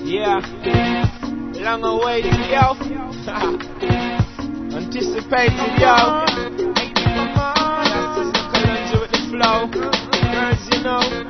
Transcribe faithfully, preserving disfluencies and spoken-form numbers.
Yeah, long awaited, yo. Anticipated, yo. That's just the Kalonzo with the flow. Girls, you know.